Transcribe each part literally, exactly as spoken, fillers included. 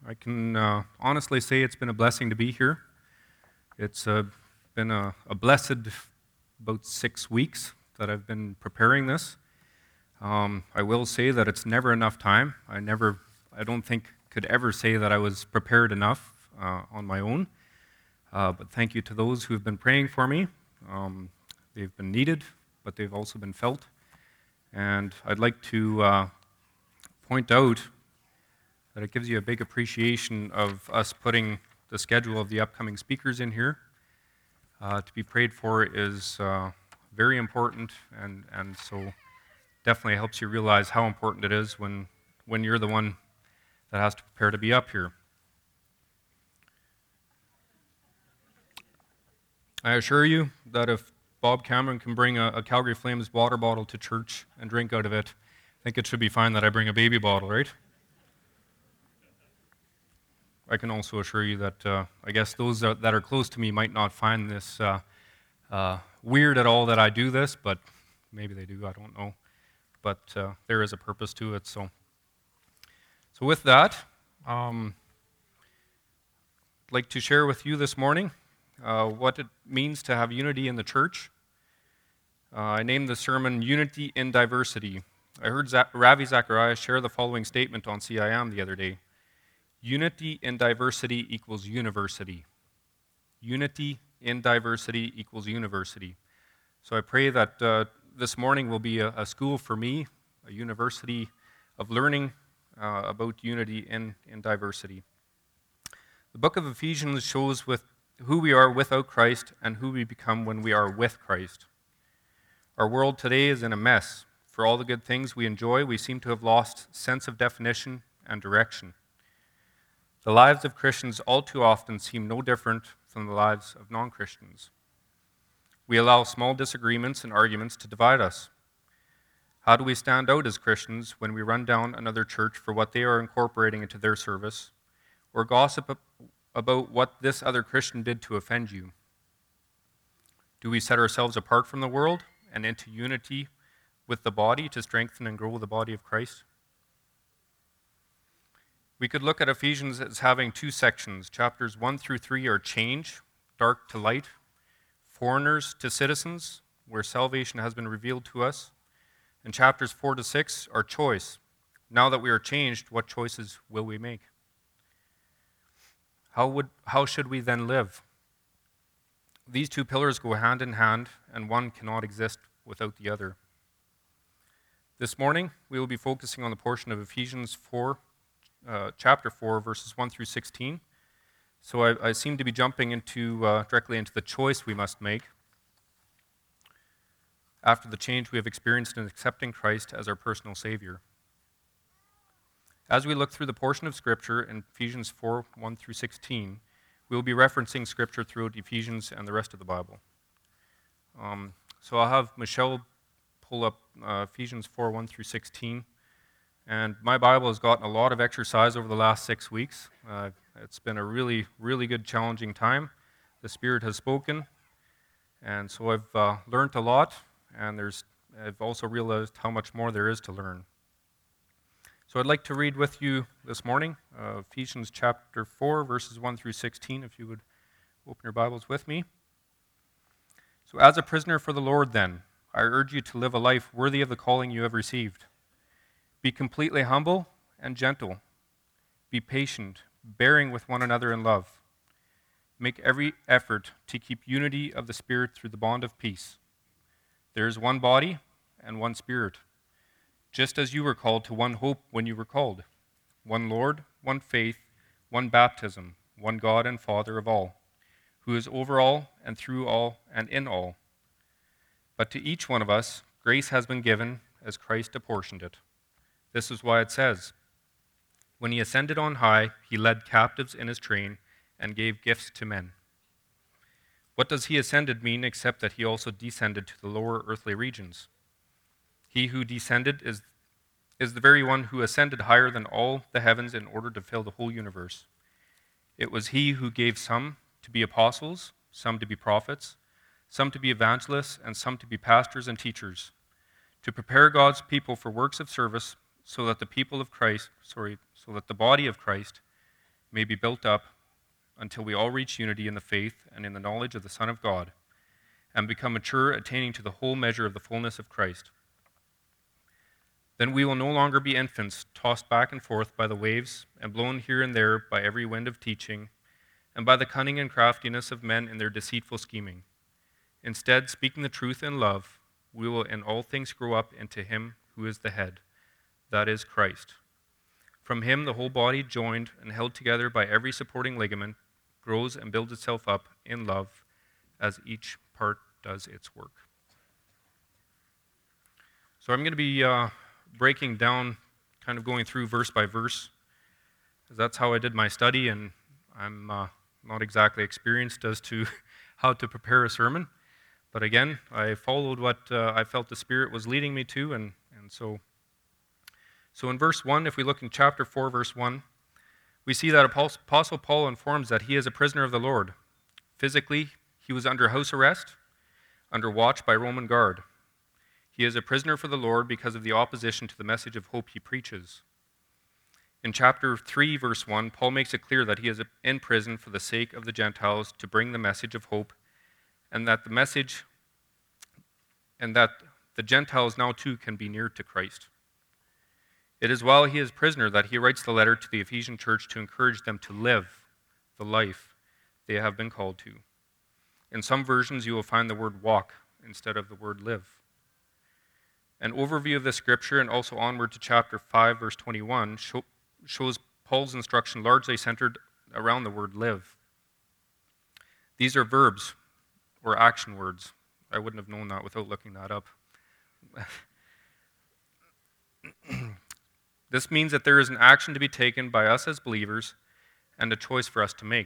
I can uh, honestly say it's been a blessing to be here. It's uh, been a, a blessed about six weeks that I've been preparing this. Um, I will say that it's never enough time. I never, I don't think could ever say that I was prepared enough uh, on my own. Uh, but thank you to those who have been praying for me. Um, they've been needed, but they've also been felt. And I'd like to uh, point out that it gives you a big appreciation of us putting the schedule of the upcoming speakers in here. Uh, to be prayed for is uh, very important, and, and so definitely helps you realize how important it is when, when you're the one that has to prepare to be up here. I assure you that if Bob Cameron can bring a, a Calgary Flames water bottle to church and drink out of it, I think it should be fine that I bring a baby bottle, right? I can also assure you that uh, I guess those that are close to me might not find this uh, uh, weird at all that I do this, but maybe they do, I don't know. But uh, there is a purpose to it. So, so with that, um, I'd like to share with you this morning uh, what it means to have unity in the church. Uh, I named the sermon Unity in Diversity. I heard Za- Ravi Zacharias share the following statement on C I M the other day. Unity in diversity equals university. Unity in diversity equals university. So I pray that uh, this morning will be a, a school for me, a university of learning uh, about unity in, in diversity. The book of Ephesians shows with who we are without Christ and who we become when we are with Christ. Our world today is in a mess. For all the good things we enjoy, we seem to have lost sense of definition and direction. The lives of Christians all too often seem no different from the lives of non-Christians. We allow small disagreements and arguments to divide us. How do we stand out as Christians when we run down another church for what they are incorporating into their service, or gossip about what this other Christian did to offend you? Do we set ourselves apart from the world and into unity with the body to strengthen and grow the body of Christ? We could look at Ephesians as having two sections. Chapters one through three are change, dark to light, foreigners to citizens, where salvation has been revealed to us. And chapters four to six are choice. Now that we are changed, what choices will we make? How would how should we then live? These two pillars go hand in hand, and one cannot exist without the other. This morning, we will be focusing on the portion of Ephesians four, uh, chapter four, verses one through sixteen. So I, I seem to be jumping into uh, directly into the choice we must make after the change we have experienced in accepting Christ as our personal Savior. As we look through the portion of Scripture in Ephesians four, one through sixteen, we will be referencing Scripture throughout Ephesians and the rest of the Bible. Um, so I'll have Michelle pull up uh, Ephesians four, one through sixteen. And my Bible has gotten a lot of exercise over the last six weeks. Uh, it's been a really, really good, challenging time. The Spirit has spoken, and so I've uh, learned a lot, and there's I've also realized how much more there is to learn. So I'd like to read with you this morning, uh, Ephesians chapter four, verses one through sixteen, if you would open your Bibles with me. So as a prisoner for the Lord, then, I urge you to live a life worthy of the calling you have received. Be completely humble and gentle. Be patient, bearing with one another in love. Make every effort to keep unity of the Spirit through the bond of peace. There is one body and one Spirit, just as you were called to one hope when you were called. One Lord, one faith, one baptism, one God and Father of all, who is over all and through all and in all. But to each one of us, grace has been given as Christ apportioned it. This is why it says, when he ascended on high, he led captives in his train and gave gifts to men. What does he ascended mean except that he also descended to the lower earthly regions? He who descended is, is the very one who ascended higher than all the heavens in order to fill the whole universe. It was he who gave some to be apostles, some to be prophets, some to be evangelists, and some to be pastors and teachers, to prepare God's people for works of service, so that the people of Christ, sorry, so that the body of Christ may be built up until we all reach unity in the faith and in the knowledge of the Son of God, and become mature, attaining to the whole measure of the fullness of Christ. Then we will no longer be infants, tossed back and forth by the waves, and blown here and there by every wind of teaching, and by the cunning and craftiness of men in their deceitful scheming. Instead, speaking the truth in love, we will in all things grow up into him who is the head, that is Christ. From him the whole body, joined and held together by every supporting ligament, grows and builds itself up in love as each part does its work. So I'm going to be uh, breaking down, kind of going through verse by verse, because that's how I did my study, and I'm uh, not exactly experienced as to how to prepare a sermon. But again, I followed what uh, I felt the Spirit was leading me to, and, and so, so in verse one, if we look in chapter four, verse one, we see that Apostle Paul informs that he is a prisoner of the Lord. Physically, he was under house arrest, under watch by Roman guard. He is a prisoner for the Lord because of the opposition to the message of hope he preaches. In chapter three, verse one, Paul makes it clear that he is in prison for the sake of the Gentiles to bring the message of hope, and that the message, and that the Gentiles now too can be near to Christ. It is while he is prisoner that he writes the letter to the Ephesian church to encourage them to live the life they have been called to. In some versions, you will find the word walk instead of the word live. An overview of the scripture and also onward to chapter five, verse twenty-one, show, shows Paul's instruction largely centered around the word live. These are verbs or action words. I wouldn't have known that without looking that up. This means that there is an action to be taken by us as believers and a choice for us to make.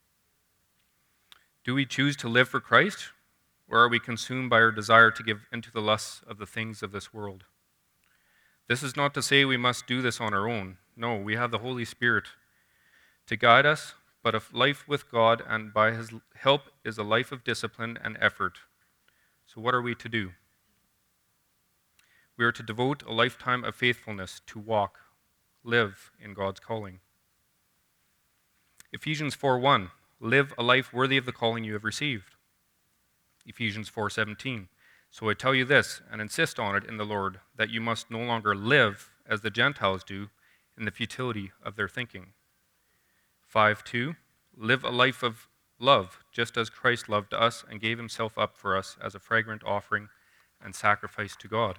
Do we choose to live for Christ, or are we consumed by our desire to give into the lusts of the things of this world? This is not to say we must do this on our own. No, we have the Holy Spirit to guide us, but a life with God and by his help is a life of discipline and effort. So what are we to do? We are to devote a lifetime of faithfulness to walk, live in God's calling. Ephesians four one, live a life worthy of the calling you have received. Ephesians four seventeen, so I tell you this, and insist on it in the Lord, that you must no longer live as the Gentiles do in the futility of their thinking. five two, live a life of love, just as Christ loved us and gave himself up for us as a fragrant offering and sacrifice to God.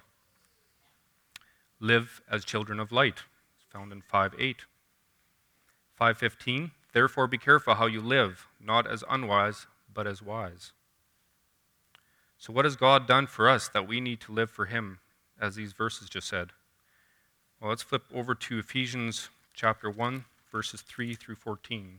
Live as children of light, it's found in five eight. five fifteen, therefore be careful how you live, not as unwise, but as wise. So what has God done for us that we need to live for him, as these verses just said? Well, let's flip over to Ephesians chapter one, verses three through fourteen.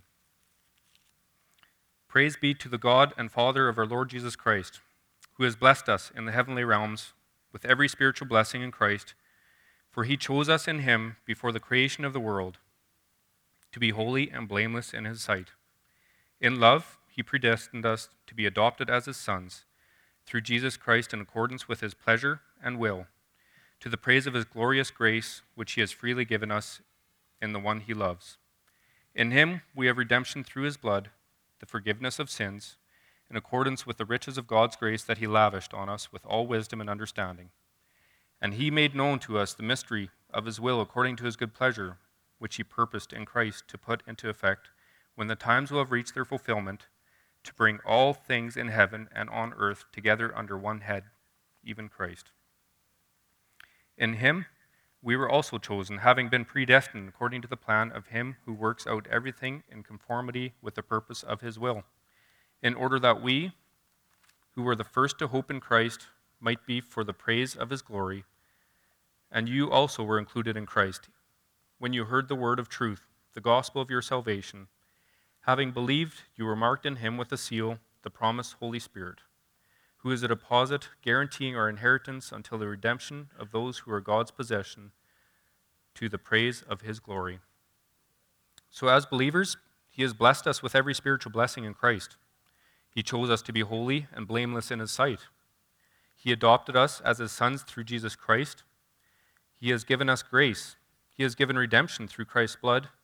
Praise be to the God and Father of our Lord Jesus Christ, who has blessed us in the heavenly realms with every spiritual blessing in Christ, for he chose us in him before the creation of the world to be holy and blameless in his sight. In love, he predestined us to be adopted as his sons through Jesus Christ in accordance with his pleasure and will, to the praise of his glorious grace, which he has freely given us in the one he loves. In him we have redemption through his blood, the forgiveness of sins, in accordance with the riches of God's grace that he lavished on us with all wisdom and understanding. And he made known to us the mystery of his will according to his good pleasure, which he purposed in Christ to put into effect when the times will have reached their fulfillment, to bring all things in heaven and on earth together under one head, even Christ. In him we were also chosen, having been predestined according to the plan of him who works out everything in conformity with the purpose of his will, in order that we, who were the first to hope in Christ, might be for the praise of his glory. And you also were included in Christ, when you heard the word of truth, the gospel of your salvation. Having believed, you were marked in him with a seal, the promised Holy Spirit, who is a deposit guaranteeing our inheritance until the redemption of those who are God's possession, to the praise of his glory. So as believers, he has blessed us with every spiritual blessing in Christ. He chose us to be holy and blameless in his sight. He adopted us as his sons through Jesus Christ. He has given us grace. He has given redemption through Christ's blood.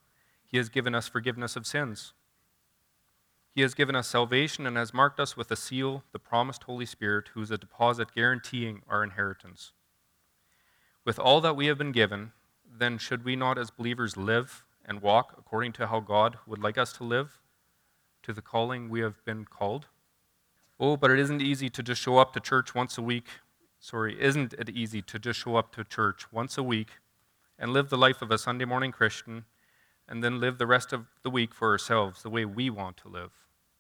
He has given us forgiveness of sins. He has given us salvation and has marked us with a seal, the promised Holy Spirit, who is a deposit guaranteeing our inheritance. With all that we have been given, then should we not as believers live and walk according to how God would like us to live, to the calling we have been called? Oh, but it isn't easy to just show up to church once a week. Sorry, isn't it easy to just show up to church once a week and live the life of a Sunday morning Christian and then live the rest of the week for ourselves the way we want to live?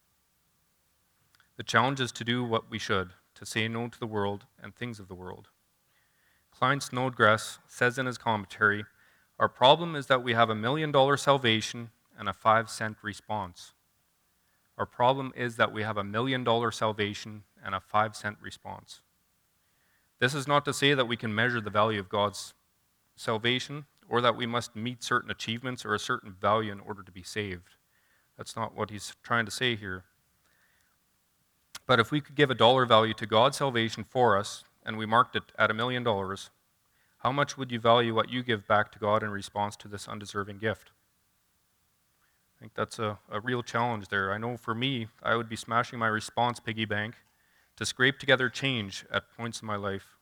The challenge is to do what we should, to say no to the world and things of the world. Klein Snodgrass says in his commentary, our problem is that we have a million dollar salvation and a five cent response. Our problem is that we have a million dollar salvation and a five cent response. This is not to say that we can measure the value of God's salvation or that we must meet certain achievements or a certain value in order to be saved. That's not what he's trying to say here. But if we could give a dollar value to God's salvation for us and we marked it at a million dollars, how much would you value what you give back to God in response to this undeserving gift? I think that's a, a real challenge there. I know for me, I would be smashing my response piggy bank to scrape together change at points in my life.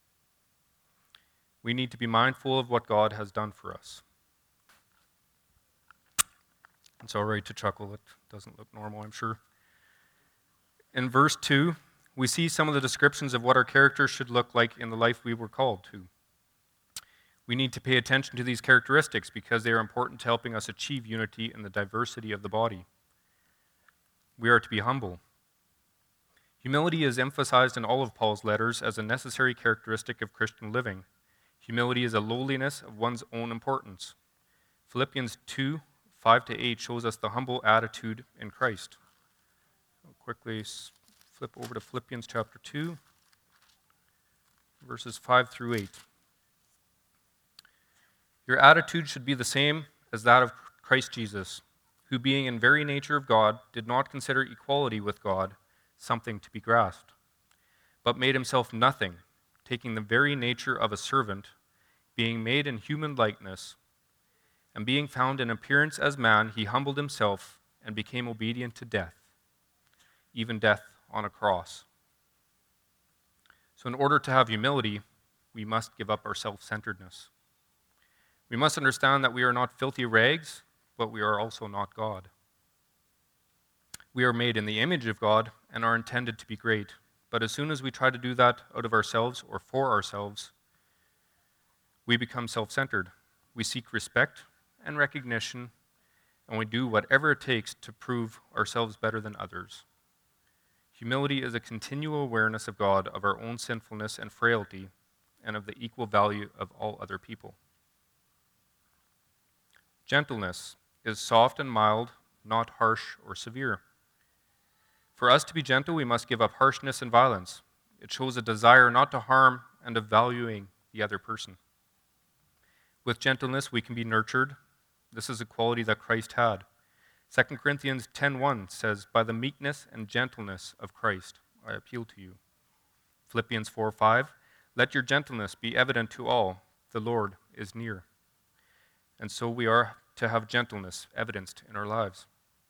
We need to be mindful of what God has done for us. It's all right to chuckle. It doesn't look normal, I'm sure. In verse two, we see some of the descriptions of what our character should look like in the life we were called to. We need to pay attention to these characteristics because they are important to helping us achieve unity in the diversity of the body. We are to be humble. Humility is emphasized in all of Paul's letters as a necessary characteristic of Christian living. Humility is a lowliness of one's own importance. Philippians two, five to eight shows us the humble attitude in Christ. I'll quickly flip over to Philippians chapter two, verses five through eight. Your attitude should be the same as that of Christ Jesus, who being in very nature of God, did not consider equality with God something to be grasped, but made himself nothing, taking the very nature of a servant, being made in human likeness, and being found in appearance as man, he humbled himself and became obedient to death, even death on a cross. So in order to have humility, we must give up our self-centeredness. We must understand that we are not filthy rags, but we are also not God. We are made in the image of God and are intended to be great. But as soon as we try to do that out of ourselves or for ourselves, we become self-centered. We seek respect and recognition, and we do whatever it takes to prove ourselves better than others. Humility is a continual awareness of God, of our own sinfulness and frailty, and of the equal value of all other people. Gentleness is soft and mild, not harsh or severe. For us to be gentle, we must give up harshness and violence. It shows a desire not to harm and of valuing the other person. With gentleness, we can be nurtured. This is a quality that Christ had. Second Corinthians ten one says, by the meekness and gentleness of Christ, I appeal to you. Philippians four five, let your gentleness be evident to all. The Lord is near. And so we are to have gentleness evidenced in our lives.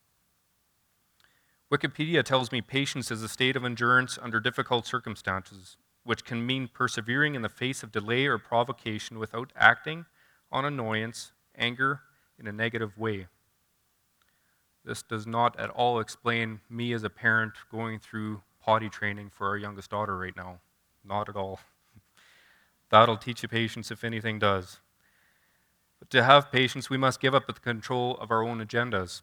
Wikipedia tells me patience is a state of endurance under difficult circumstances, which can mean persevering in the face of delay or provocation without acting on annoyance, anger in a negative way. This does not at all explain me as a parent going through potty training for our youngest daughter right now. Not at all. That'll teach you patience if anything does. But to have patience, we must give up the control of our own agendas.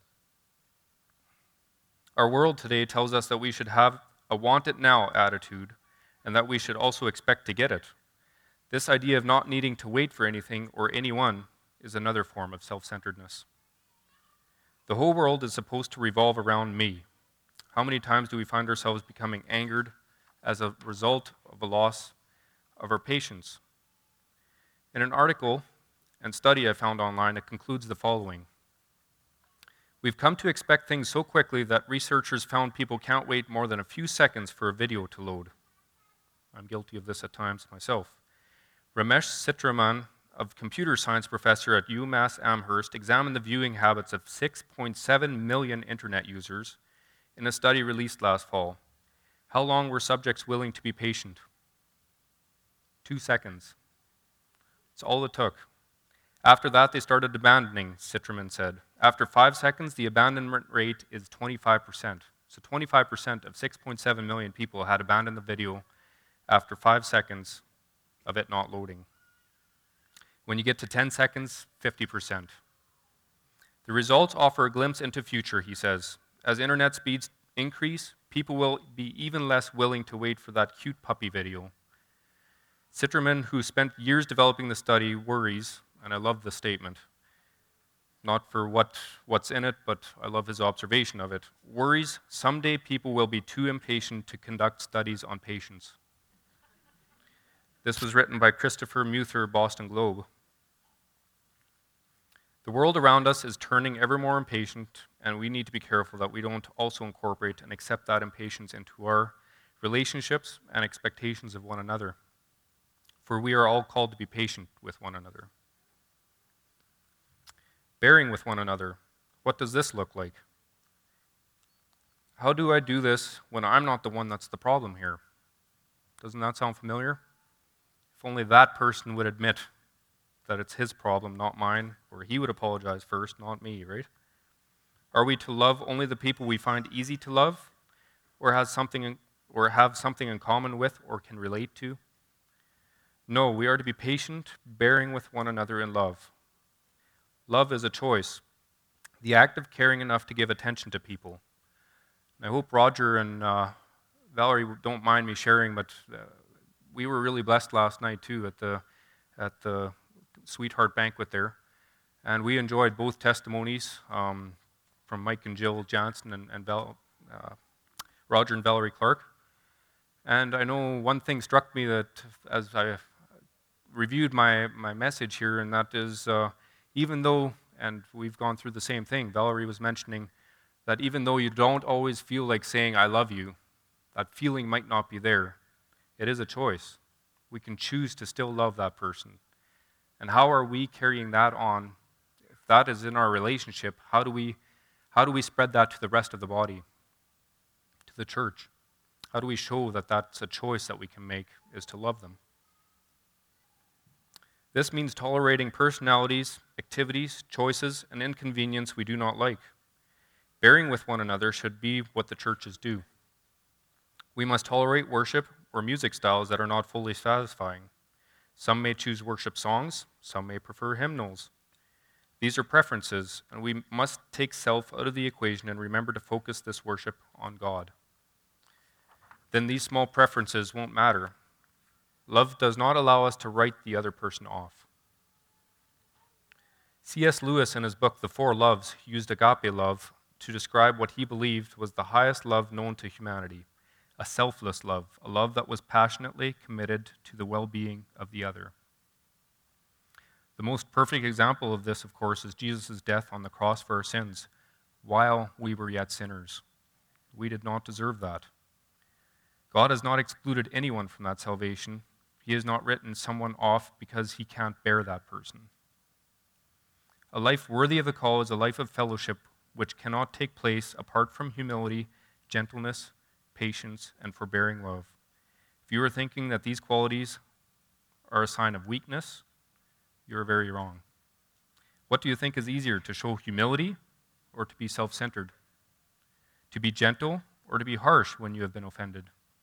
Our world today tells us that we should have a want it now attitude and that we should also expect to get it. This idea of not needing to wait for anything or anyone is another form of self-centeredness. The whole world is supposed to revolve around me. How many times do we find ourselves becoming angered as a result of a loss of our patience? In an article and study I found online, it concludes the following. We've come to expect things so quickly that researchers found people can't wait more than a few seconds for a video to load. I'm guilty of this at times myself. Ramesh Sitraman, of computer science professor at UMass Amherst, examined the viewing habits of six point seven million internet users in a study released last fall. How long were subjects willing to be patient? Two seconds. That's all it took. After that, they started abandoning, Citterman said. After five seconds, the abandonment rate is twenty-five percent. So twenty-five percent of six point seven million people had abandoned the video after five seconds of it not loading. When you get to ten seconds, fifty percent. The results offer a glimpse into future, he says. As internet speeds increase, people will be even less willing to wait for that cute puppy video. Citterman, who spent years developing the study, worries, and I love the statement, not for what, what's in it, but I love his observation of it, worries someday people will be too impatient to conduct studies on patients. This was written by Christopher Muther, Boston Globe. The world around us is turning ever more impatient, and we need to be careful that we don't also incorporate and accept that impatience into our relationships and expectations of one another. For we are all called to be patient with one another. Bearing with one another. What does this look like? How do I do this when I'm not the one that's the problem here? Doesn't that sound familiar? If only that person would admit that it's his problem, not mine, or he would apologize first, not me, right? Are we to love only the people we find easy to love, or has something in, or have something in common with, or can relate to? No, we are to be patient, bearing with one another in love. Love is a choice, the act of caring enough to give attention to people. I hope Roger and uh, Valerie don't mind me sharing, but uh, we were really blessed last night too at the at the Sweetheart Banquet there, and we enjoyed both testimonies um, from Mike and Jill Johnson and, and Val, uh, Roger and Valerie Clark. And I know one thing struck me that as I reviewed my, my message here, and that is uh, even though, and we've gone through the same thing, Valerie was mentioning that even though you don't always feel like saying I love you, that feeling might not be there. It is a choice. We can choose to still love that person. And how are we carrying that on? If that is in our relationship, how do we how do we spread that to the rest of the body, to the church? How do we show that that's a choice that we can make, is to love them? This means tolerating personalities, activities, choices, and inconvenience we do not like. Bearing with one another should be what the churches do. We must tolerate worship or music styles that are not fully satisfying. Some may choose worship songs, some may prefer hymnals. These are preferences, and we must take self out of the equation and remember to focus this worship on God. Then these small preferences won't matter. Love does not allow us to write the other person off. C S Lewis, in his book The Four Loves, used agape love to describe what he believed was the highest love known to humanity. A selfless love, a love that was passionately committed to the well-being of the other. The most perfect example of this, of course, is Jesus' death on the cross for our sins, while we were yet sinners. We did not deserve that. God has not excluded anyone from that salvation. He has not written someone off because he can't bear that person. A life worthy of the call is a life of fellowship which cannot take place apart from humility, gentleness, patience, and forbearing love. If you are thinking that these qualities are a sign of weakness, you are very wrong. What do you think is easier, to show humility or to be self-centered? To be gentle or to be harsh when you have been offended?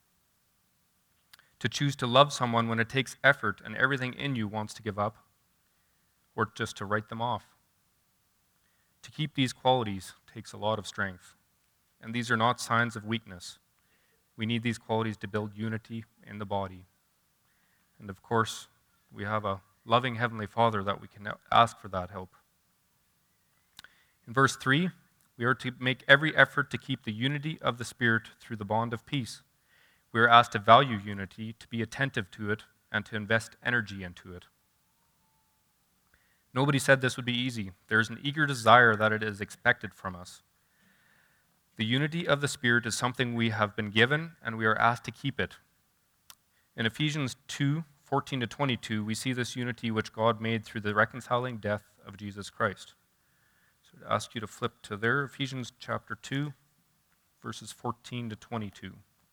To choose to love someone when it takes effort and everything in you wants to give up, or just to write them off? To keep these qualities takes a lot of strength, and these are not signs of weakness. We need these qualities to build unity in the body. And of course, we have a loving Heavenly Father that we can ask for that help. In verse three, we are to make every effort to keep the unity of the Spirit through the bond of peace. We are asked to value unity, to be attentive to it, and to invest energy into it. Nobody said this would be easy. There is an eager desire that it is expected from us. The unity of the Spirit is something we have been given, and we are asked to keep it. In Ephesians two, fourteen to twenty-two, we see this unity which God made through the reconciling death of Jesus Christ. So I'd ask you to flip to there, Ephesians chapter two, verses fourteen to twenty-two.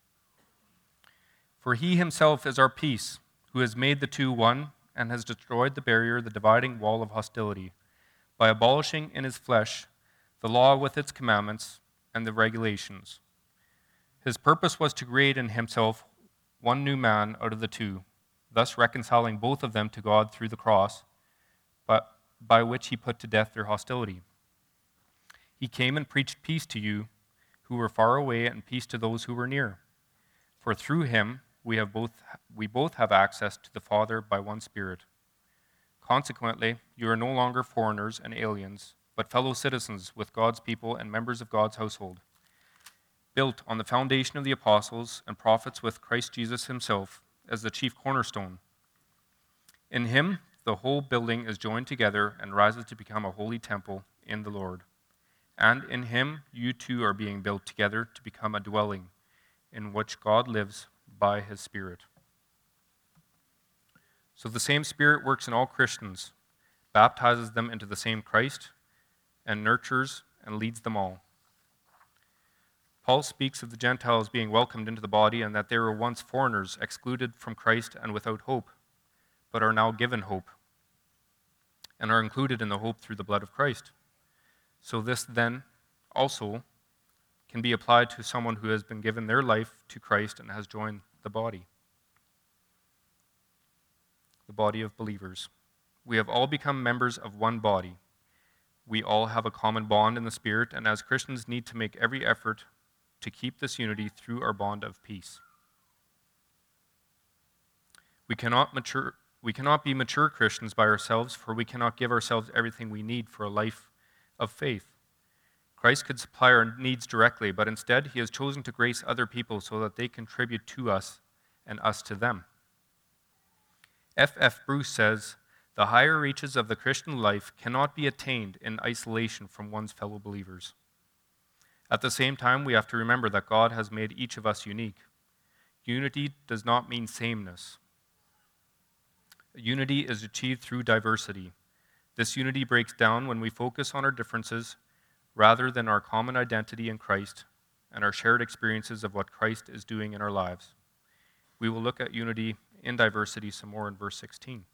For he himself is our peace, who has made the two one, and has destroyed the barrier, the dividing wall of hostility, by abolishing in his flesh the law with its commandments and the regulations. His purpose was to create in himself one new man out of the two, thus reconciling both of them to God through the cross, but by which he put to death their hostility. He came and preached peace to you who were far away, and peace to those who were near. For through him we have both we both have access to the Father by one Spirit. Consequently, you are no longer foreigners and aliens, but fellow citizens with God's people and members of God's household, built on the foundation of the apostles and prophets, with Christ Jesus himself as the chief cornerstone. In him, the whole building is joined together and rises to become a holy temple in the Lord. And in him, you too are being built together to become a dwelling in which God lives by his Spirit. So the same Spirit works in all Christians, baptizes them into the same Christ, and nurtures and leads them all. Paul speaks of the Gentiles being welcomed into the body, and that they were once foreigners, excluded from Christ and without hope, but are now given hope, and are included in the hope through the blood of Christ. So this then also can be applied to someone who has been given their life to Christ and has joined the body, the body of believers. We have all become members of one body. We all have a common bond in the Spirit, and as Christians need to make every effort to keep this unity through our bond of peace. We cannot mature, we cannot be mature Christians by ourselves, for we cannot give ourselves everything we need for a life of faith. Christ could supply our needs directly, but instead he has chosen to grace other people so that they contribute to us and us to them. F F Bruce says, the higher reaches of the Christian life cannot be attained in isolation from one's fellow believers. At the same time, we have to remember that God has made each of us unique. Unity does not mean sameness. Unity is achieved through diversity. This unity breaks down when we focus on our differences rather than our common identity in Christ and our shared experiences of what Christ is doing in our lives. We will look at unity in diversity some more in verse sixteen.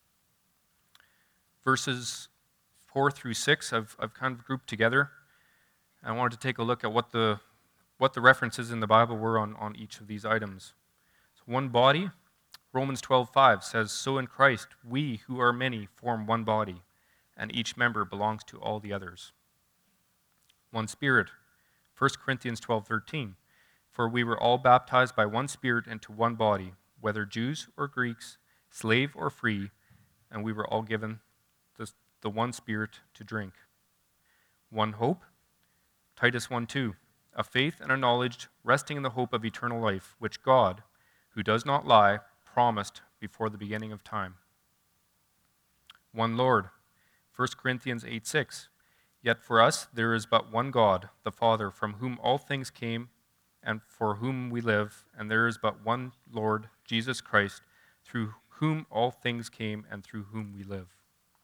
Verses four through six I've, I've kind of grouped together. I wanted to take a look at what the what the references in the Bible were on, on each of these items. So one body, Romans twelve five says, so in Christ we who are many form one body, and each member belongs to all the others. One Spirit, First Corinthians twelve thirteen, for we were all baptized by one Spirit into one body, whether Jews or Greeks, slave or free, and we were all given the, the one Spirit to drink. One hope, Titus one two, a faith and a knowledge resting in the hope of eternal life, which God, who does not lie, promised before the beginning of time. One Lord, First Corinthians eight six, yet for us there is but one God, the Father, from whom all things came and for whom we live, and there is but one Lord, Jesus Christ, through whom all things came and through whom we live.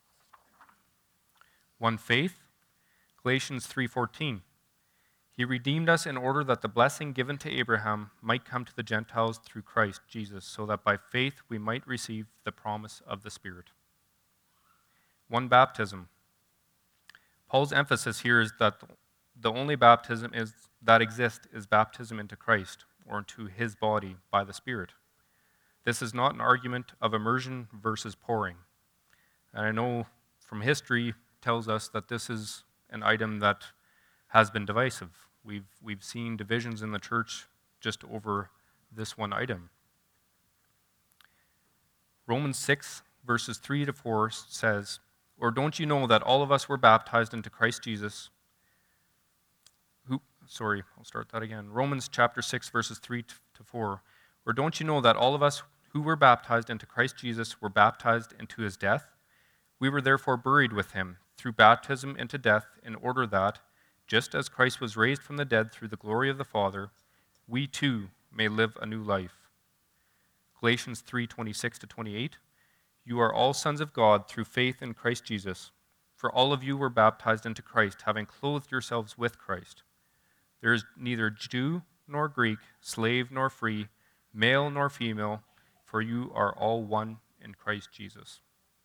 One faith, Galatians three fourteen, he redeemed us in order that the blessing given to Abraham might come to the Gentiles through Christ Jesus, so that by faith we might receive the promise of the Spirit. One baptism. Paul's emphasis here is that the only baptism is, that exists is baptism into Christ, or into his body by the Spirit. This is not an argument of immersion versus pouring. And I know from history tells us that this is an item that has been divisive. We've, we've seen divisions in the church just over this one item. Romans six, verses three to four says, or don't you know that all of us were baptized into Christ Jesus? Who, sorry, I'll start that again. Romans chapter six, verses three to four. Or don't you know that all of us who were baptized into Christ Jesus were baptized into his death? We were therefore buried with him through baptism into death, in order that, just as Christ was raised from the dead through the glory of the Father, we too may live a new life. Galatians three twenty-six to twenty-eight. You are all sons of God through faith in Christ Jesus. For all of you were baptized into Christ, having clothed yourselves with Christ. There is neither Jew nor Greek, slave nor free, male nor female, for you are all one in Christ Jesus.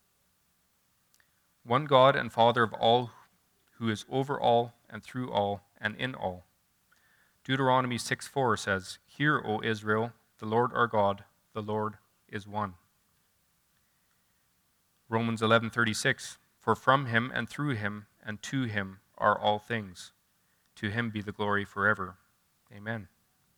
One God and Father of all, who is over all and through all and in all. Deuteronomy six four says, Hear, O Israel, the Lord our God, the Lord is one. Romans eleven thirty-six, For from him and through him and to him are all things. To him be the glory forever. Amen.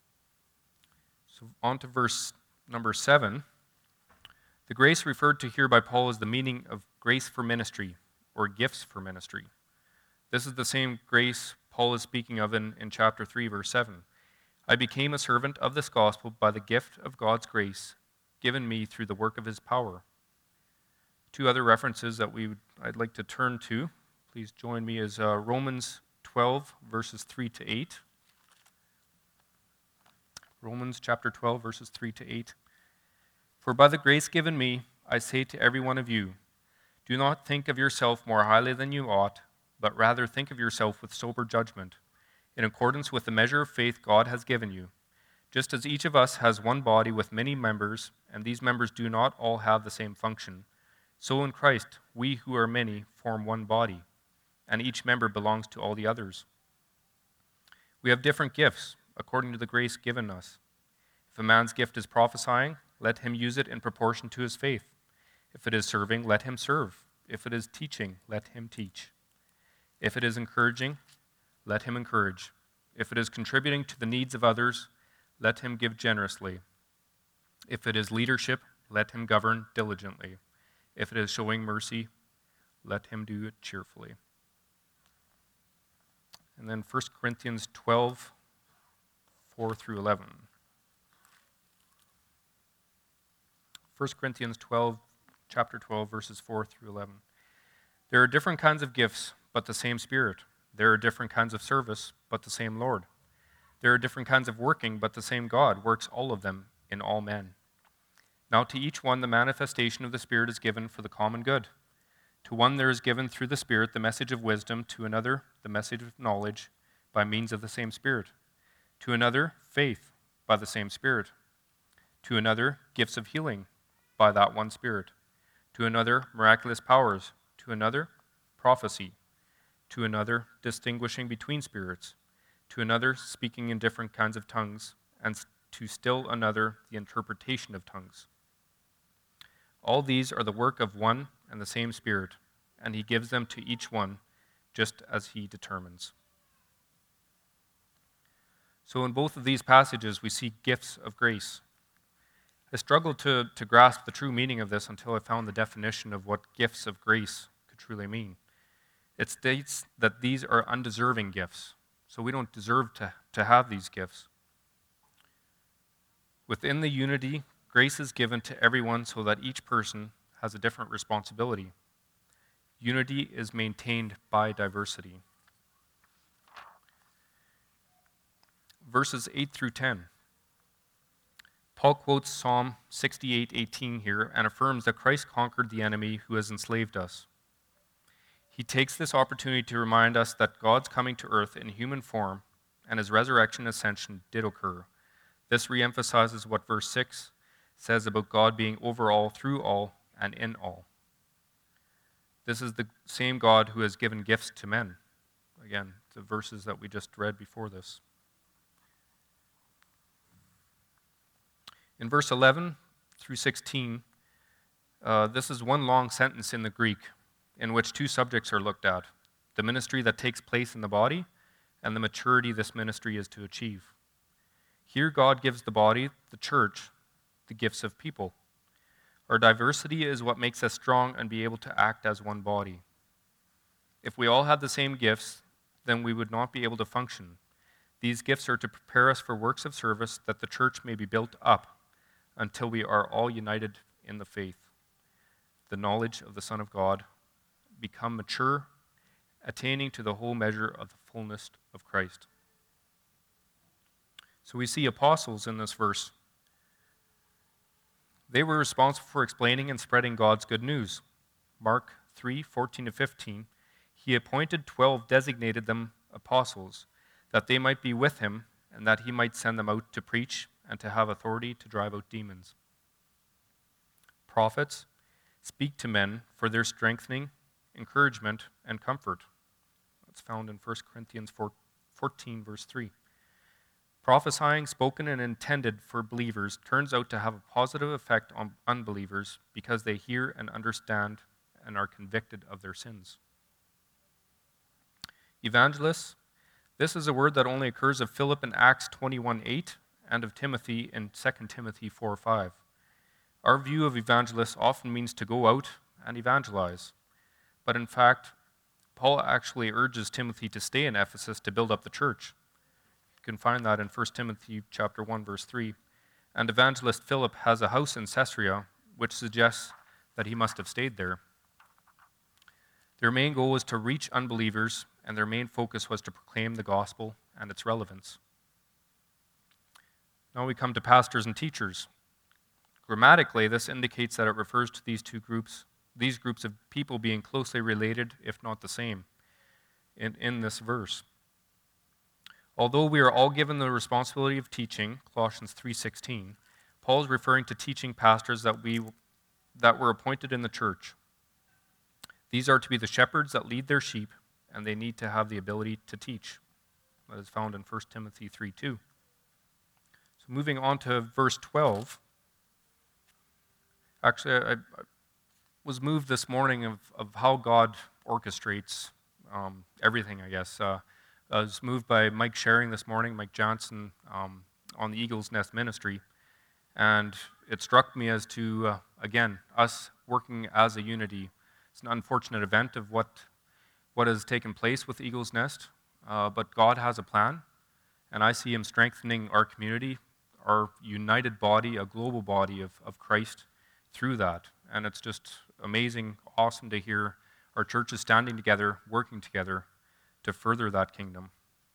So on to verse number seven. The grace referred to here by Paul is the meaning of grace for ministry, or gifts for ministry. This is the same grace Paul is speaking of in, in chapter three, verse seven. I became a servant of this gospel by the gift of God's grace given me through the work of his power. Two other references that we would, I'd like to turn to, please join me, is uh, Romans twelve, verses three to eight. Romans chapter twelve, verses three to eight. For by the grace given me, I say to every one of you, do not think of yourself more highly than you ought, but rather think of yourself with sober judgment, in accordance with the measure of faith God has given you. Just as each of us has one body with many members, and these members do not all have the same function, so in Christ we who are many form one body, and each member belongs to all the others. We have different gifts, according to the grace given us. If a man's gift is prophesying, let him use it in proportion to his faith. If it is serving, let him serve. If it is teaching, let him teach. If it is encouraging, let him encourage. If it is contributing to the needs of others, let him give generously. If it is leadership, let him govern diligently. If it is showing mercy, let him do it cheerfully. And then First Corinthians twelve, four through eleven. First Corinthians twelve, chapter twelve, verses four through eleven. There are different kinds of gifts, but the same Spirit. There are different kinds of service, but the same Lord. There are different kinds of working, but the same God works all of them in all men. Now to each one the manifestation of the Spirit is given for the common good. To one there is given through the Spirit the message of wisdom, to another the message of knowledge by means of the same Spirit. To another faith by the same Spirit. To another gifts of healing by that one Spirit. To another miraculous powers. To another prophecy. To another distinguishing between spirits. To another speaking in different kinds of tongues, and to still another the interpretation of tongues. All these are the work of one and the same Spirit, and he gives them to each one just as he determines. So in both of these passages, we see gifts of grace. I struggled to, to grasp the true meaning of this until I found the definition of what gifts of grace could truly mean. It states that these are undeserving gifts, so we don't deserve to, to have these gifts. Within the unity, grace is given to everyone so that each person has a different responsibility. Unity is maintained by diversity. Verses eight through ten. Paul quotes Psalm sixty-eight eighteen here and affirms that Christ conquered the enemy who has enslaved us. He takes this opportunity to remind us that God's coming to earth in human form and his resurrection and ascension did occur. This reemphasizes what verse six says about God being over all, through all, and in all. This is the same God who has given gifts to men. Again, the verses that we just read before this. In verse eleven through sixteen, uh, this is one long sentence in the Greek in which two subjects are looked at: the ministry that takes place in the body and the maturity this ministry is to achieve. Here God gives the body, the church, the gifts of people. Our diversity is what makes us strong and be able to act as one body. If we all had the same gifts, then we would not be able to function. These gifts are to prepare us for works of service that the church may be built up until we are all united in the faith, the knowledge of the Son of God, become mature, attaining to the whole measure of the fullness of Christ. So we see apostles in this verse. They were responsible for explaining and spreading God's good news. Mark three, fourteen to fifteen, he appointed twelve, designated them apostles, that they might be with him, and that he might send them out to preach and to have authority to drive out demons. Prophets speak to men for their strengthening, encouragement, and comfort. That's found in First Corinthians fourteen, verse three. Prophesying, spoken and intended for believers, turns out to have a positive effect on unbelievers because they hear and understand and are convicted of their sins. Evangelists, this is a word that only occurs of Philip in Acts twenty-one eight and of Timothy in Second Timothy four five. Our view of evangelists often means to go out and evangelize. But in fact, Paul actually urges Timothy to stay in Ephesus to build up the church. You can find that in First Timothy chapter one, verse three. And evangelist Philip has a house in Caesarea, which suggests that he must have stayed there. Their main goal was to reach unbelievers, and their main focus was to proclaim the gospel and its relevance. Now we come to pastors and teachers. Grammatically, this indicates that it refers to these two groups, these groups of people being closely related, if not the same, in, in this verse. Although we are all given the responsibility of teaching, Colossians three sixteen, Paul is referring to teaching pastors that we that were appointed in the church. These are to be the shepherds that lead their sheep, and they need to have the ability to teach. That is found in First Timothy three two. So moving on to verse twelve. Actually, I, I was moved this morning of, of how God orchestrates um, everything, I guess. Uh, I was moved by Mike sharing this morning, Mike Johnson, um, on the Eagle's Nest Ministry. And it struck me as to, uh, again, us working as a unity. It's an unfortunate event of what, what has taken place with Eagle's Nest, uh, but God has a plan, and I see him strengthening our community, our united body, a global body of, of Christ through that. And it's just amazing, awesome to hear our churches standing together, working together to further that kingdom.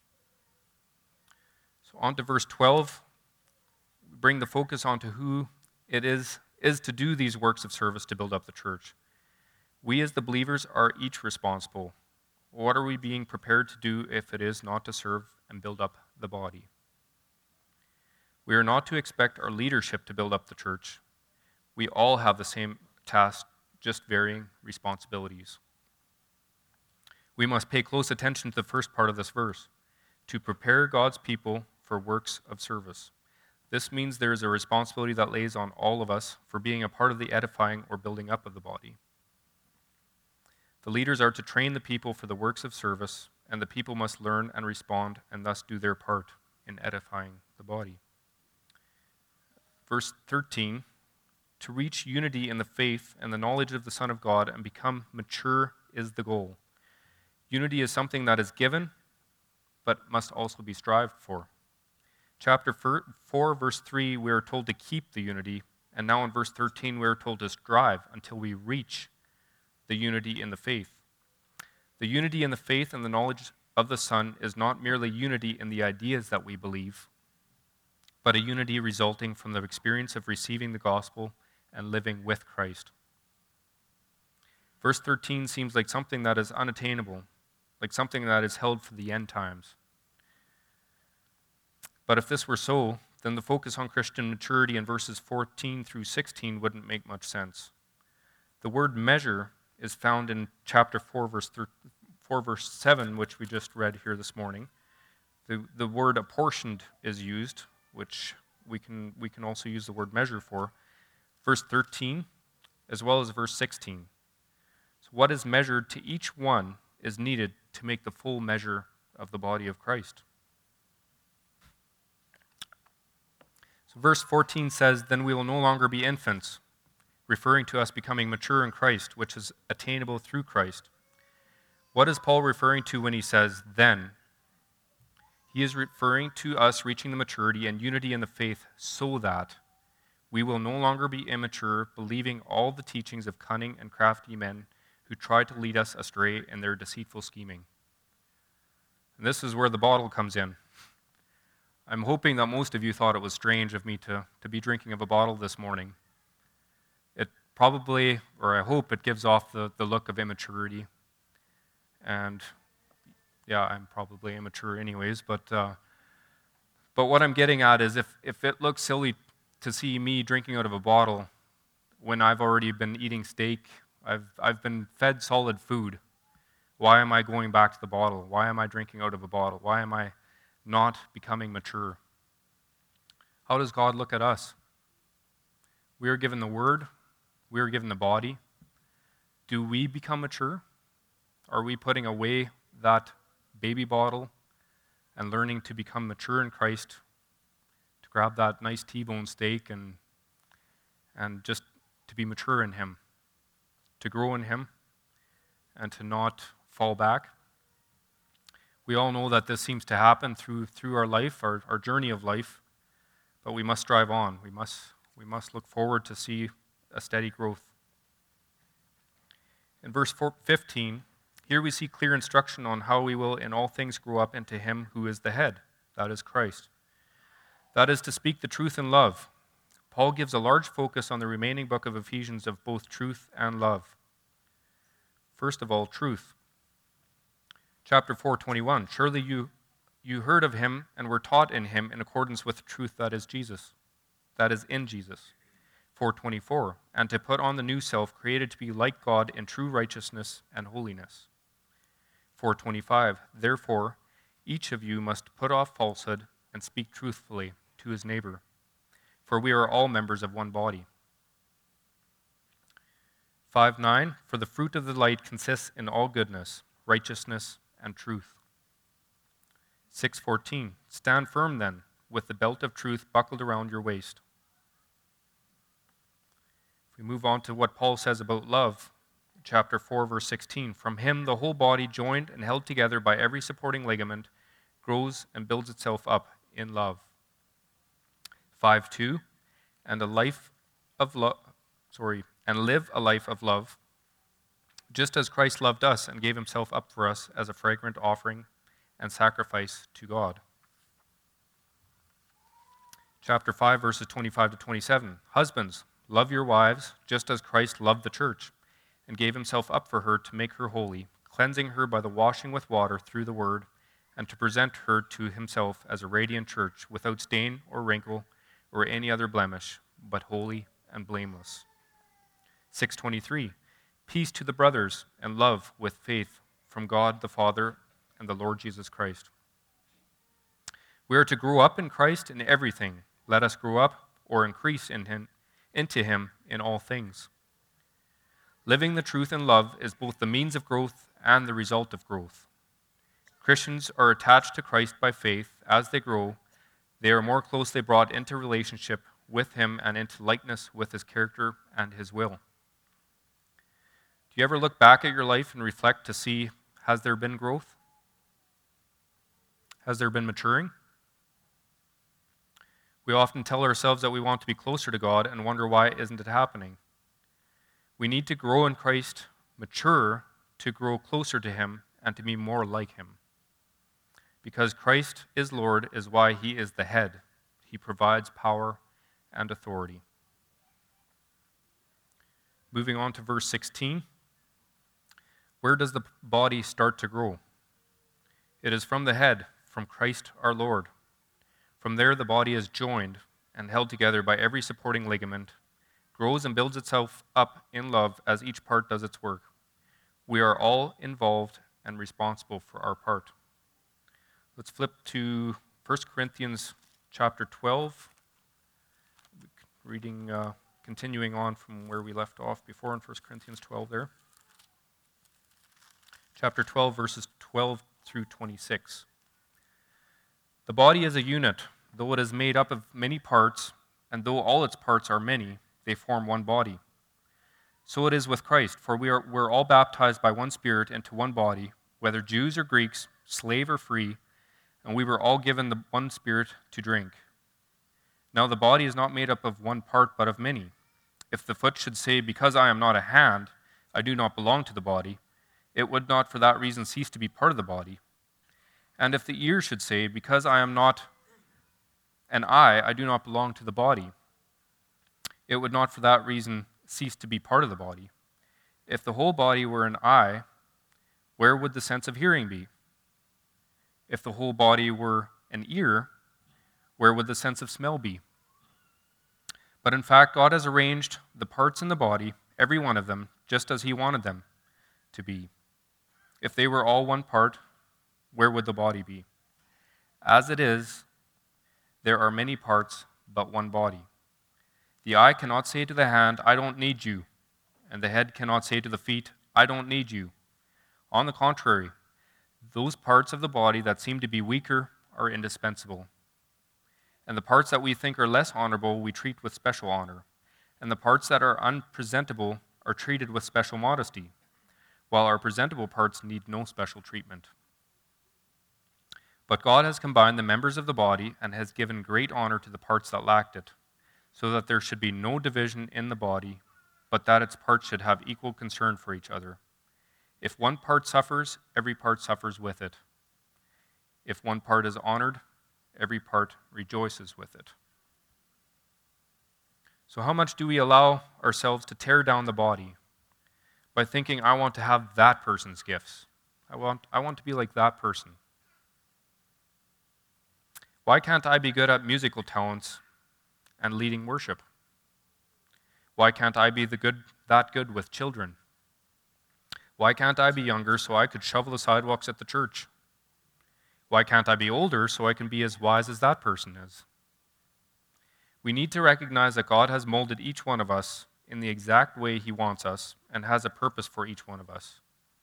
So on to verse twelve. Bring the focus onto who it is, is to do these works of service to build up the church. We as the believers are each responsible. What are we being prepared to do if it is not to serve and build up the body? We are not to expect our leadership to build up the church. We all have the same task, just varying responsibilities. We must pay close attention to the first part of this verse, to prepare God's people for works of service. This means there is a responsibility that lays on all of us for being a part of the edifying or building up of the body. The leaders are to train the people for the works of service, and the people must learn and respond and thus do their part in edifying the body. Verse thirteen, to reach unity in the faith and the knowledge of the Son of God and become mature is the goal. Unity is something that is given, but must also be strived for. Chapter four, verse three, we are told to keep the unity, and now in verse thirteen, we are told to strive until we reach the unity in the faith. The unity in the faith and the knowledge of the Son is not merely unity in the ideas that we believe, but a unity resulting from the experience of receiving the gospel and living with Christ. Verse thirteen seems like something that is unattainable, like something that is held for the end times. But if this were so, then the focus on Christian maturity in verses fourteen through sixteen wouldn't make much sense. The word measure is found in chapter four, verse four, verse seven, which we just read here this morning. The, the word apportioned is used, which we can, we can also use the word measure for. Verse thirteen, as well as verse sixteen. So what is measured to each one is needed to make the full measure of the body of Christ. So verse fourteen says, then we will no longer be infants, referring to us becoming mature in Christ, which is attainable through Christ. What is Paul referring to when he says, then? He is referring to us reaching the maturity and unity in the faith so that we will no longer be immature, believing all the teachings of cunning and crafty men who try to lead us astray in their deceitful scheming. And this is where the bottle comes in. I'm hoping that most of you thought it was strange of me to, to be drinking of a bottle this morning. probably, or I hope it gives off the, the look of immaturity. And yeah, I'm probably immature anyways, but uh, but what I'm getting at is if, if it looks silly to see me drinking out of a bottle when I've already been eating steak, I've I've been fed solid food, why am I going back to the bottle? Why am I drinking out of a bottle? Why am I not becoming mature? How does God look at us? We are given the word, we are given the body. Do we become mature? Are we putting away that baby bottle and learning to become mature in Christ, to grab that nice T-bone steak and and just to be mature in Him, to grow in Him, and to not fall back? We all know that this seems to happen through through our life, our, our journey of life, but we must strive on. We must we must look forward to see a steady growth. In verse fifteen, here we see clear instruction on how we will in all things grow up into Him who is the head, that is Christ. That is to speak the truth in love. Paul gives a large focus on the remaining book of Ephesians of both truth and love. First of all, truth. Chapter four twenty-one, surely you, you heard of Him and were taught in Him in accordance with the truth that is Jesus, that is in Jesus. four twenty-four, and to put on the new self, created to be like God in true righteousness and holiness. four twenty-five, therefore, each of you must put off falsehood and speak truthfully to his neighbor, for we are all members of one body. five nine, for the fruit of the light consists in all goodness, righteousness, and truth. six fourteen, stand firm then, with the belt of truth buckled around your waist. If we move on to what Paul says about love, chapter four, verse sixteen, from Him the whole body, joined and held together by every supporting ligament, grows and builds itself up in love. five two, and a life of love, sorry, and live a life of love, just as Christ loved us and gave Himself up for us as a fragrant offering and sacrifice to God. Chapter five, verses twenty-five to twenty-seven, husbands, love your wives, just as Christ loved the church and gave Himself up for her to make her holy, cleansing her by the washing with water through the word, and to present her to Himself as a radiant church, without stain or wrinkle or any other blemish, but holy and blameless. six twenty-three, peace to the brothers and love with faith from God the Father and the Lord Jesus Christ. We are to grow up in Christ in everything. Let us grow up or increase in him, into Him in all things. Living the truth in love is both the means of growth and the result of growth. Christians are attached to Christ by faith. As they grow, they are more closely brought into relationship with Him and into likeness with His character and His will. Do you ever look back at your life and reflect to see, has there been growth? Has there been maturing? We often tell ourselves that we want to be closer to God and wonder why isn't it happening. We need to grow in Christ, mature to grow closer to Him and to be more like Him. Because Christ is Lord is why He is the head. He provides power and authority. Moving on to verse sixteen. Where does the body start to grow? It is from the head, from Christ our Lord. From there the body is joined and held together by every supporting ligament, grows and builds itself up in love as each part does its work. We are all involved and responsible for our part. Let's flip to First Corinthians chapter twelve, reading, uh, continuing on from where we left off before in First Corinthians twelve there. Chapter twelve, verses twelve through twenty-six. The body is a unit, though it is made up of many parts, and though all its parts are many, they form one body. So it is with Christ, for we are we're all baptized by one Spirit into one body, whether Jews or Greeks, slave or free, and we were all given the one Spirit to drink. Now the body is not made up of one part, but of many. If the foot should say, because I am not a hand, I do not belong to the body, it would not for that reason cease to be part of the body. And if the ear should say, because I am not an eye, I do not belong to the body, it would not for that reason cease to be part of the body. If the whole body were an eye, where would the sense of hearing be? If the whole body were an ear, where would the sense of smell be? But in fact, God has arranged the parts in the body, every one of them, just as He wanted them to be. If they were all one part, where would the body be? As it is, there are many parts, but one body. The eye cannot say to the hand, I don't need you, and the head cannot say to the feet, I don't need you. On the contrary, those parts of the body that seem to be weaker are indispensable. And the parts that we think are less honorable we treat with special honor, and the parts that are unpresentable are treated with special modesty, while our presentable parts need no special treatment. But God has combined the members of the body and has given great honor to the parts that lacked it, so that there should be no division in the body, but that its parts should have equal concern for each other. If one part suffers, every part suffers with it. If one part is honored, every part rejoices with it. So how much do we allow ourselves to tear down the body by thinking, I want to have that person's gifts. I want, I want to be like that person. Why can't I be good at musical talents and leading worship? Why can't I be the good, that good with children? Why can't I be younger so I could shovel the sidewalks at the church? Why can't I be older so I can be as wise as that person is? We need to recognize that God has molded each one of us in the exact way He wants us and has a purpose for each one of us.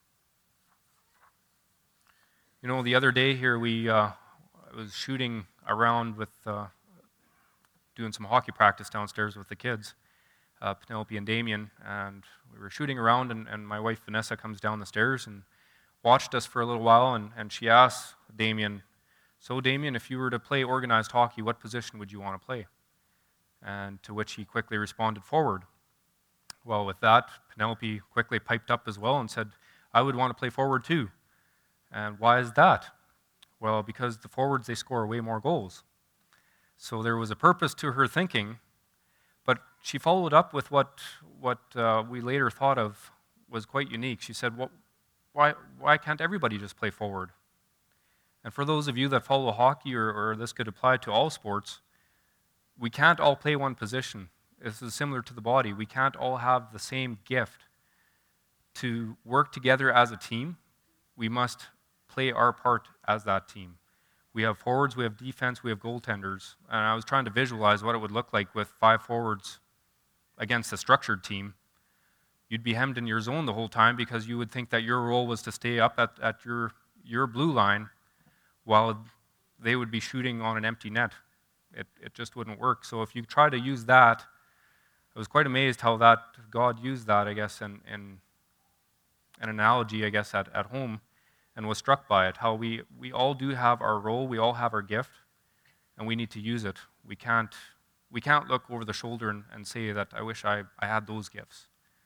You know, the other day here we uh, I was shooting around with uh, doing some hockey practice downstairs with the kids, uh, Penelope and Damien, and we were shooting around, and, and my wife Vanessa comes down the stairs and watched us for a little while, and, and she asked Damien, so Damien, if you were to play organized hockey, what position would you want to play? And to which he quickly responded, forward. Well, with that, Penelope quickly piped up as well and said, I would want to play forward too. And why is that? Well, because the forwards, they score way more goals. So there was a purpose to her thinking, but she followed up with what, what uh, we later thought of was quite unique. She said, well, why, why can't everybody just play forward? And for those of you that follow hockey, or, or this could apply to all sports, we can't all play one position. This is similar to the body. We can't all have the same gift. To work together as a team, we must play our part as that team. We have forwards, we have defense, we have goaltenders. And I was trying to visualize what it would look like with five forwards against a structured team. You'd be hemmed in your zone the whole time because you would think that your role was to stay up at, at your, your blue line while they would be shooting on an empty net. It, it just wouldn't work. So if you try to use that, I was quite amazed how that God used that, I guess, in, in an analogy, I guess, at, at home, and was struck by it, how we, we all do have our role, we all have our gift, and we need to use it. We can't, we can't look over the shoulder and, and say that I wish I, I had those gifts.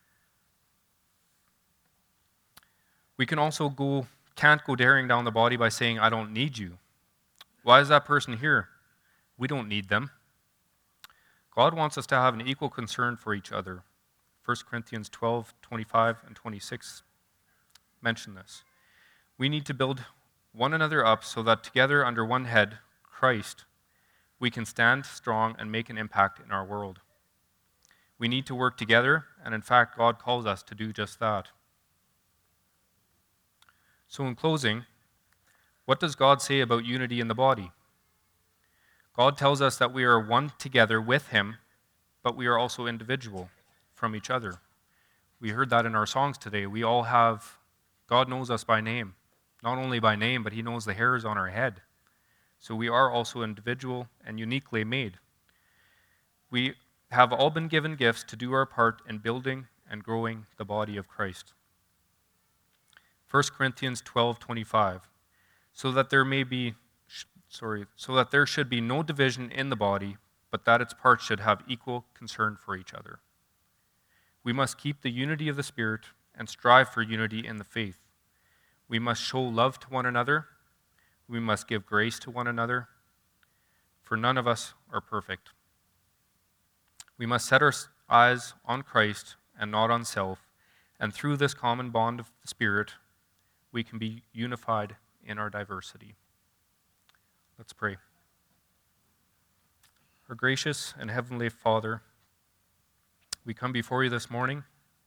We can also go, can't go daring down the body by saying, I don't need you. Why is that person here? We don't need them. God wants us to have an equal concern for each other. First Corinthians twelve, twenty-five and twenty-six mention this. We need to build one another up so that together under one head, Christ, we can stand strong and make an impact in our world. We need to work together, and in fact, God calls us to do just that. So in closing, what does God say about unity in the body? God tells us that we are one together with Him, but we are also individual from each other. We heard that in our songs today. We all have, God knows us by name. Not only by name, but He knows the hairs on our head. So we are also individual and uniquely made. We have all been given gifts to do our part in building and growing the body of Christ. First Corinthians twelve, twenty-five. So that there may be Sorry, so that there should be no division in the body, but that its parts should have equal concern for each other. We must keep the unity of the Spirit and strive for unity in the faith. We must show love to one another. We must give grace to one another, for none of us are perfect. We must set our, eyes on Christ and not on self, and through this common bond of the Spirit, we can be unified in our diversity. Let's pray. Our gracious and heavenly Father, we come before you this morning.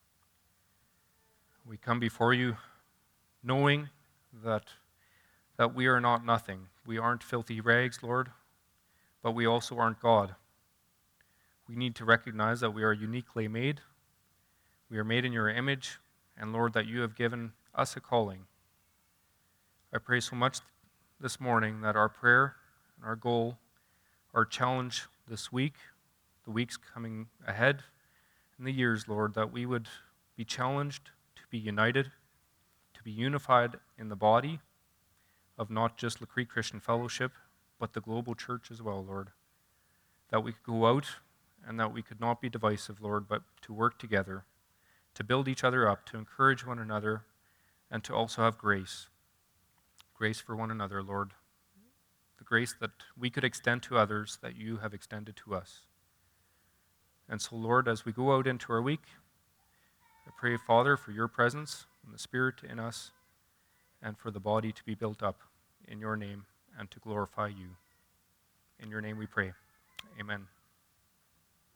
We come before you knowing that, that we are not nothing. We aren't filthy rags, Lord, but we also aren't God. We need to recognize that we are uniquely made. We are made in your image, and Lord, that you have given us a calling. I pray so much this morning that our prayer and our goal, our challenge this week, the weeks coming ahead, and the years, Lord, that we would be challenged to be united, to be unified in the body of not just La Creek Christian Fellowship, but the global church as well, Lord. That we could go out and that we could not be divisive, Lord, but to work together, to build each other up, to encourage one another, and to also have grace. Grace for one another, Lord. The grace that we could extend to others that you have extended to us. And so, Lord, as we go out into our week, I pray, Father, for your presence and the Spirit in us, and for the body to be built up in your name and to glorify you. In your name we pray. Amen.